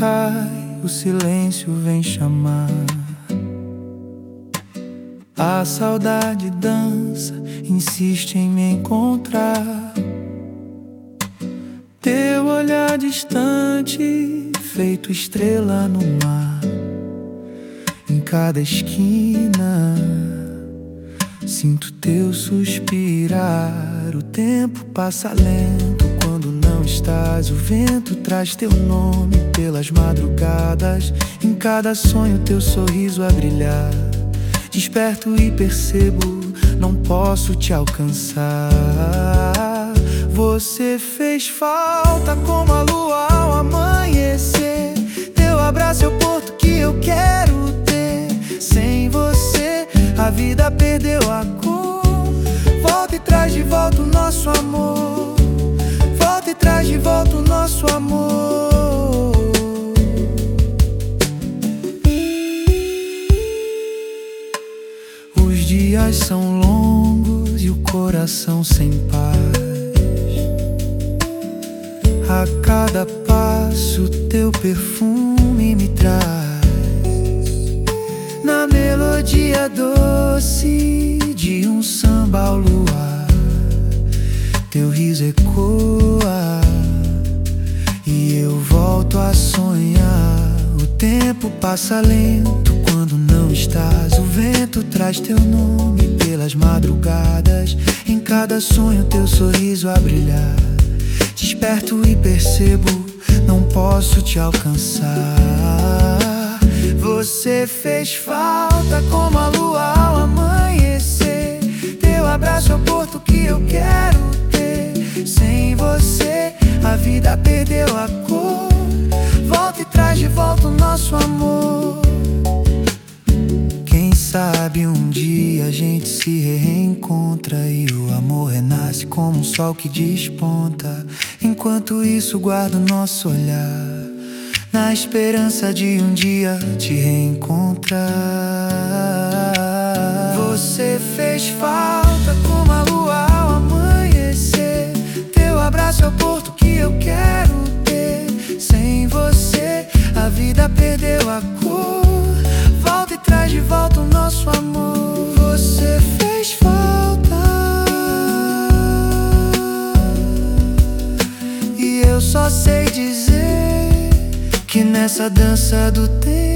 cai, o silêncio vem chamar. A saudade dança, insiste em me encontrar. Teu olhar distante, feito estrela no mar. Em cada esquina, sinto teu suspirar. O tempo passa lento quando não estás. O vento traz teu nome pelas madrugadas. Em cada sonho teu sorriso a brilhar. Desperto e percebo, não posso te alcançar. Você fez falta como a lua ao amanhecer. Teu abraço é o porto que eu quero ter. Sem você a vida perdeu a cor. Volta e traz de volta o nosso amor. Volta e traz de volta o nosso amor. Os dias são longos e o coração sem paz. A cada passo teu perfume me traz. Na melodia doce de um samba ao luar, teu riso ecoa e eu volto a sonhar. O tempo passa lento quando não estás. O vento traz teu nome pelas madrugadas. Em cada sonho teu sorriso a brilhar. Desperto e percebo, não posso te alcançar. Você fez falta como a lua ao amanhecer. Teu abraço é o porto que eu quero ter. Sem você a vida perdeu a cor. Volta e traz de volta o nosso amor. Quem sabe um dia a gente se reencontra e o amor renasce como um sol que desponta. Enquanto isso guardo nosso olhar, na esperança de um dia te reencontrar. Você fez falta como a lua ao amanhecer. Teu abraço é o porto que eu quero ter. Sem você a vida perdeu a cor. Volta e traz de volta o nosso amor. Você fez falta e eu só sei dizer que nessa dança do tempo